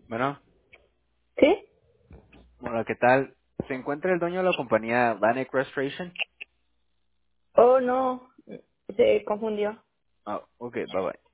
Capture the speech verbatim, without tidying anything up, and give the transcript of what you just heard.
Bueno, ¿Sí? hola, ¿qué tal? ¿Se encuentra el dueño de la compañía Vanek Restoration? Oh, no, se confundió. Ah, ok, bye bye.